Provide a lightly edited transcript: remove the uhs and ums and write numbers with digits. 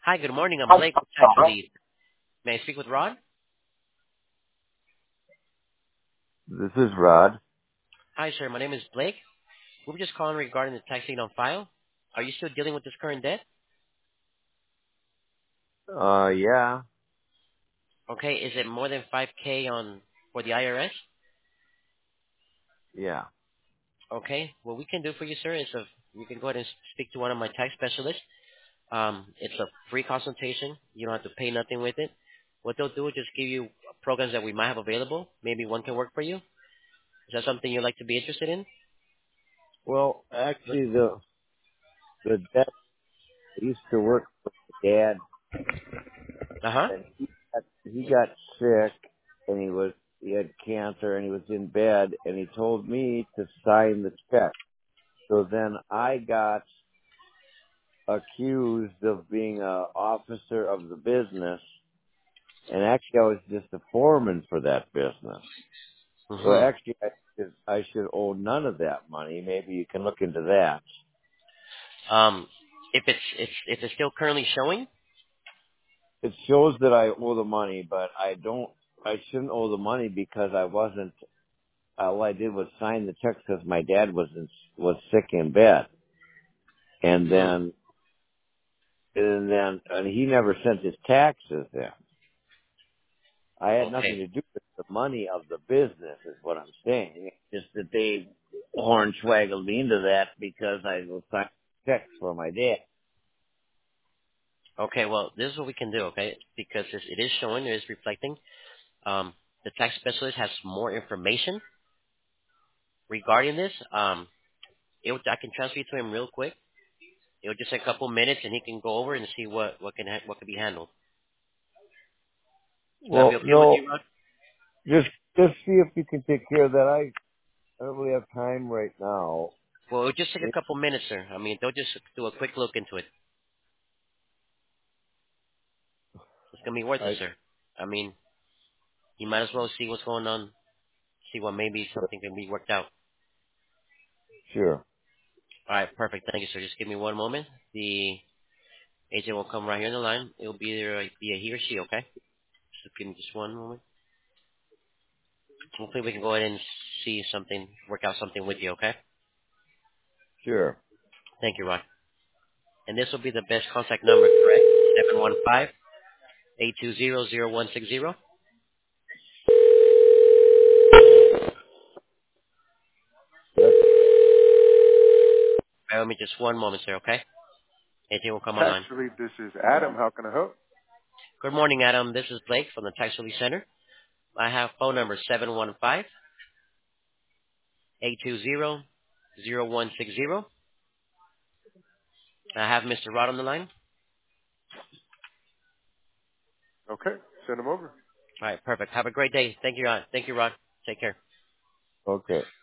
Hi, good morning. I'm Blake with Tax Relief. May I speak with Rod? This is Rod. Hi, sir. My name is Blake. We were just calling regarding the tax lien on file. Are you still dealing with this current debt? Yeah, Okay. Is it more than 5K on for the IRS? yeah. Okay. What we can do for you, sir, is you can go ahead and speak to one of my tax specialists. It's a free consultation. You don't have to pay nothing with it. What they'll do is just give you programs that we might have available. Maybe one can work for you. Is that something you'd like to be interested in? Well, actually, the dad used to work for my dad, Uh-huh. and he got sick, and he had cancer, and he was in bed, and he told me to sign the check. So then I got accused of being a officer of the business, and actually I was just a foreman for that business. So Mm-hmm. actually, I should owe none of that money. Maybe you can look into that. If it's still currently showing. It shows that I owe the money, but I shouldn't owe the money because I wasn't, all I did was sign the check because my dad was sick in bed. And Mm-hmm. and he never sent his taxes in. I had nothing Okay. to do with the money of the business is what I'm saying. It's just that they hornswaggled me into that because I was signing checks for my dad. Okay, well, this is what we can do, okay? Because it is showing, it is reflecting. The tax specialist has more information regarding this. I can transfer you to him real quick. It'll just take a couple minutes, and he can go over and see what can be handled. Would that be Well, okay with no, you, Rod? just see if you can take care of that. I don't really have time right now. Well, it'll just take a couple minutes, sir. I mean, they'll just do a quick look into it. It's gonna be worth it, I sir. I mean, you might as well see what's going on, see what maybe sure. something can be worked out. Sure. All right, perfect. Thank you, sir. Just give me one moment. The agent will come right here on the line. It'll be either be a he or she, okay? So give me just one moment. Hopefully we can go ahead and see something, work out something with you, okay? Sure. Thank you, Rod. And this will be the best contact number, correct? 715-820-0160. That's Bear with me just one moment, sir, okay? Agent will come Tax online. Relief, this is Adam. How can I help? Good morning, Adam. This is Blake from the Tax Relief Center. I have phone number 715-820-0160. I have Mr. Rod on the line. Okay, send them over. All right, perfect. Have a great day. Thank you, Rod. Thank you, Rod. Take care. okay.